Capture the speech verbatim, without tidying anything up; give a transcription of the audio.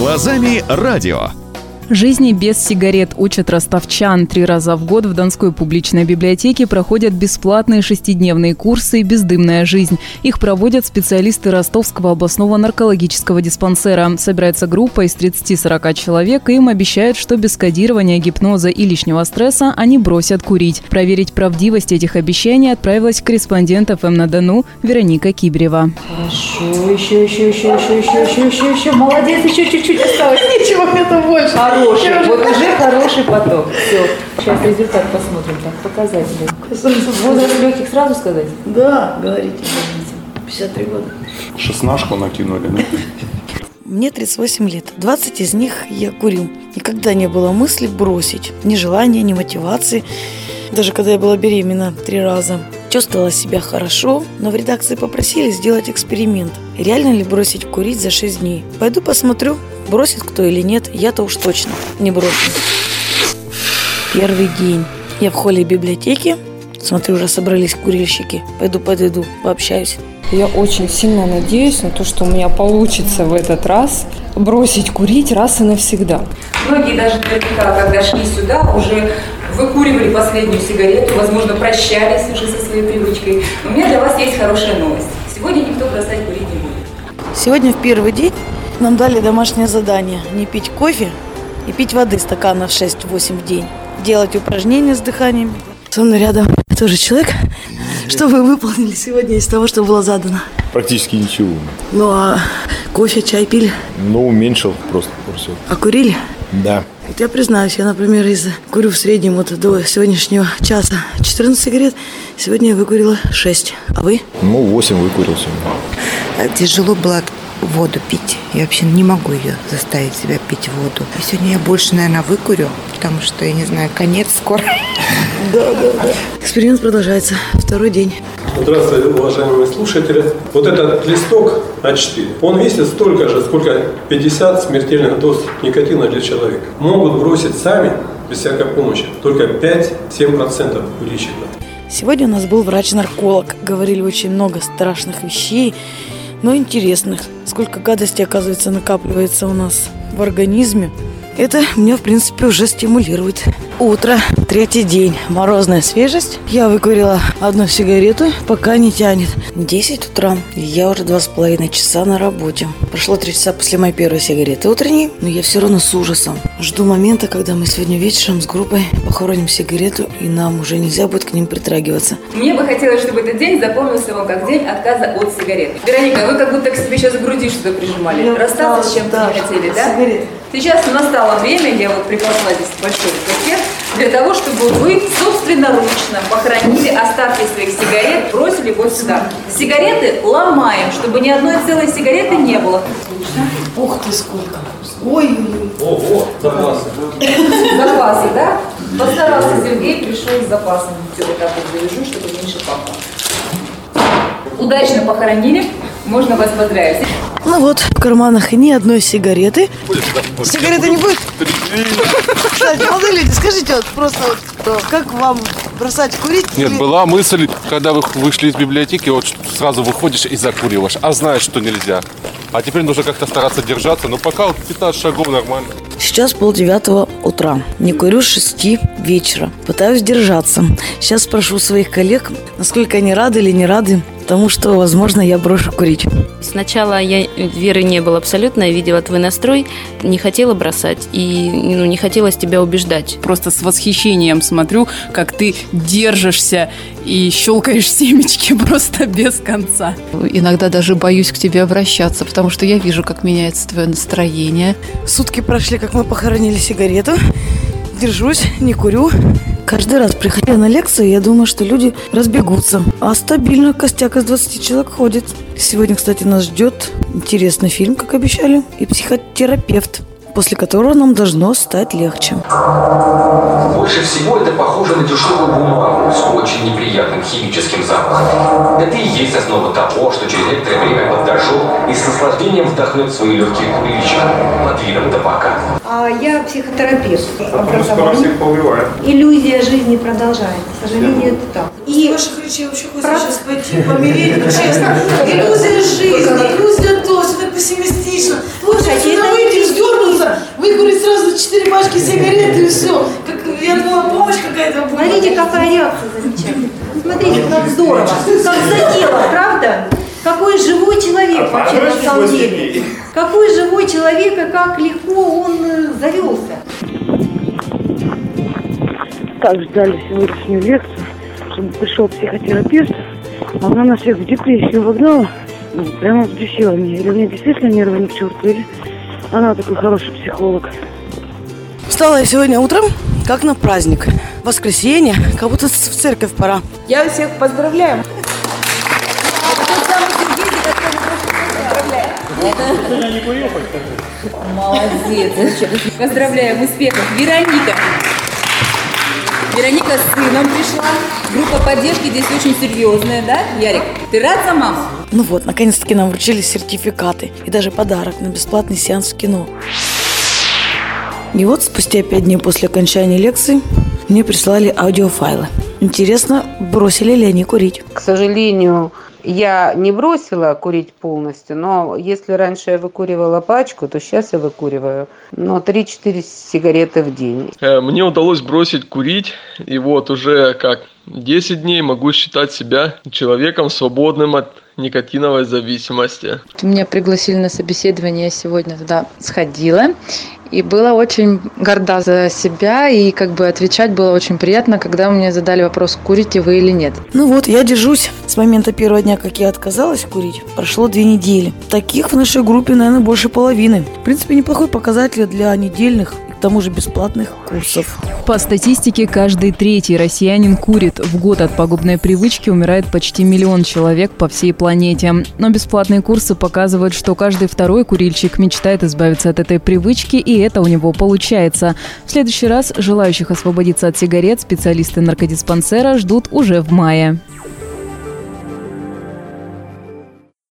Глазами радио. Жизни без сигарет учат ростовчан. Три раза в год в Донской публичной библиотеке проходят бесплатные шестидневные курсы «Бездымная жизнь». Их проводят специалисты Ростовского областного наркологического диспансера. Собирается группа из тридцати-сорока человек, и им обещают, что без кодирования, гипноза и лишнего стресса они бросят курить. Проверить правдивость этих обещаний отправилась корреспондент эф эм на Дону Вероника Киберева. Хорошо, еще, еще, еще, еще, еще, еще, еще, еще. Молодец, еще чуть-чуть осталось. Ничего, это больше. Хороший, вот уже хороший поток. Все, сейчас результат посмотрим. Так, показатели. Возраст легких сразу сказать? Да, говорите, пятьдесят три года. Шестнашку накинули, да? Мне тридцать восемь лет. двадцать из них я курю. Никогда не было мысли бросить. Ни желания, ни мотивации. Даже когда я была беременна три раза. Чувствовала себя хорошо, но в редакции попросили сделать эксперимент. Реально ли бросить курить за шесть дней? Пойду посмотрю, бросит кто или нет. Я-то уж точно не брошу. Первый день. Я в холле библиотеки. Смотрю, уже собрались курильщики. Пойду подойду, пообщаюсь. Я очень сильно надеюсь на то, что у меня получится в этот раз бросить курить раз и навсегда. Многие даже наверняка, когда шли сюда, уже выкуривали последнюю сигарету, возможно, прощались уже со своей привычкой. Но у меня для вас есть хорошая новость. Сегодня никто бросать курить не будет. Сегодня в первый день нам дали домашнее задание. Не пить кофе и пить воды стаканов шесть-восемь в день. Делать упражнения с дыханием. Со мной рядом тоже человек. Что вы выполнили сегодня из того, что было задано? Практически ничего. Ну а кофе, чай пили? Ну, уменьшил просто порцию. А курили? Да. Вот я признаюсь, я, например, из курю в среднем вот до сегодняшнего часа четырнадцать сигарет. Сегодня я выкурила шесть. А вы? Ну, восемь выкурил сегодня. Тяжело было воду пить. Я вообще не могу ее заставить себя пить воду. И сегодня я больше, наверное, выкурю, потому что, я не знаю, конец скоро. Да, да, да. Эксперимент продолжается. Второй день. Здравствуйте, уважаемые слушатели. Вот этот листок а четыре, он весит столько же, сколько пятьдесят смертельных доз никотина для человека. Могут бросить сами, без всякой помощи, только пять-семь процентов курильщиков. Сегодня у нас был врач-нарколог. Говорили очень много страшных вещей, но интересных. Сколько гадостей, оказывается, накапливается у нас в организме. Это меня, в принципе, уже стимулирует. Утро, третий день, морозная свежесть. Я выкурила одну сигарету, пока не тянет. десять утра, и я уже два с половиной часа на работе. Прошло три часа после моей первой сигареты утренней, но я все равно с ужасом жду момента, когда мы сегодня вечером с группой похороним сигарету, и нам уже нельзя будет к ним притрагиваться. Мне бы хотелось, чтобы этот день запомнился вам как день отказа от сигарет. Вероника, вы как будто к себе сейчас груди что-то прижимали. Я Расстаться с чем-то да, не хотели, да? Сигареты. Сейчас настало время, я вот припасла здесь большой пакет, для того, чтобы вы собственноручно похоронили остатки своих сигарет, бросили вот сюда. Сигареты ломаем, чтобы ни одной целой сигареты не было. Ух ты, сколько! Ой-ой-ой! Ого, запасы. Запасы, да? Постарался Сергей, пришел с запасами. Все, вот так вот завяжу, чтобы меньше пахло. Удачно похоронили, можно вас поздравить. Ну вот, в карманах ни одной сигареты. Сигареты не будет? Кстати, молодые люди, скажите вот просто вот, как вам бросать курить? Нет, или... была мысль, когда вы вышли из библиотеки, вот сразу выходишь и закуриваешь, а знаешь, что нельзя. А теперь нужно как-то стараться держаться, но пока вот пятнадцать шагов нормально. Сейчас полдевятого утра. Не курю с шести вечера. Пытаюсь держаться. Сейчас спрошу своих коллег, насколько они рады или не рады тому, что, возможно, я брошу курить. Сначала я веры не было абсолютно, я видела твой настрой, не хотела бросать и ну, не хотелось тебя убеждать. Просто с восхищением смотрю, как ты держишься и щелкаешь семечки просто без конца. Иногда даже боюсь к тебе обращаться, потому что я вижу, как меняется твое настроение. Сутки прошли, как мы похоронили сигарету. Держусь, не курю. Каждый раз, приходя на лекцию, я думаю, что люди разбегутся. А стабильно костяк из двадцати человек ходит. Сегодня, кстати, нас ждет интересный фильм, как обещали, и психотерапевт, после которого нам должно стать легче. Больше всего это похоже на дешевую бумагу с очень неприятным химическим запахом. Это и есть основа того, что через некоторое время поддержу и с наслаждением вдохнет свои легкие курильщики под видом табака. А я психотерапевт. Скоро всех поубиваем. Иллюзия жизни продолжается. К сожалению, это так. И ваших речей вообще хочется сейчас пойти помереть, честно. Иллюзия жизни, иллюзия то, все так пессимистично. Слушайте, это выйдешь, дернуть. самом деле. Какой живой человек, и как легко он завелся. Так ждали сегодняшнюю лекцию, чтобы пришел психотерапевт. А она нас всех в депрессию вогнала. Ну, прямо взбесила меня. Или у меня действительно нервы ни к черту, или она такой хороший психолог. Встала я сегодня утром, как на праздник. Воскресенье, как будто в церковь пора. Я всех поздравляю. Молодец. Поздравляем, успехов. Вероника. Вероника с сыном пришла. Группа поддержки здесь очень серьезная, да, Ярик? Ты рад за маму? Ну вот, наконец-таки нам вручили сертификаты и даже подарок на бесплатный сеанс в кино. И вот спустя пять дней после окончания лекции мне прислали аудиофайлы. Интересно, бросили ли они курить? К сожалению, я не бросила курить полностью, но если раньше я выкуривала пачку, то сейчас я выкуриваю, ну, три-четыре сигареты в день. Мне удалось бросить курить, и вот уже как десять дней могу считать себя человеком, свободным от никотиновой зависимости. Меня пригласили на собеседование, я сегодня туда сходила. И была очень горда за себя, и как бы отвечать было очень приятно, когда мне задали вопрос, курите вы или нет. Ну вот, я держусь. С момента первого дня, как я отказалась курить, прошло две недели. Таких в нашей группе, наверное, больше половины. В принципе, неплохой показатель для недельных и к тому же бесплатных курсов. По статистике, каждый третий россиянин курит. В год от пагубной привычки умирает почти миллион человек по всей планете. Но бесплатные курсы показывают, что каждый второй курильщик мечтает избавиться от этой привычки, и это у него получается. В следующий раз желающих освободиться от сигарет специалисты наркодиспансера ждут уже в мае.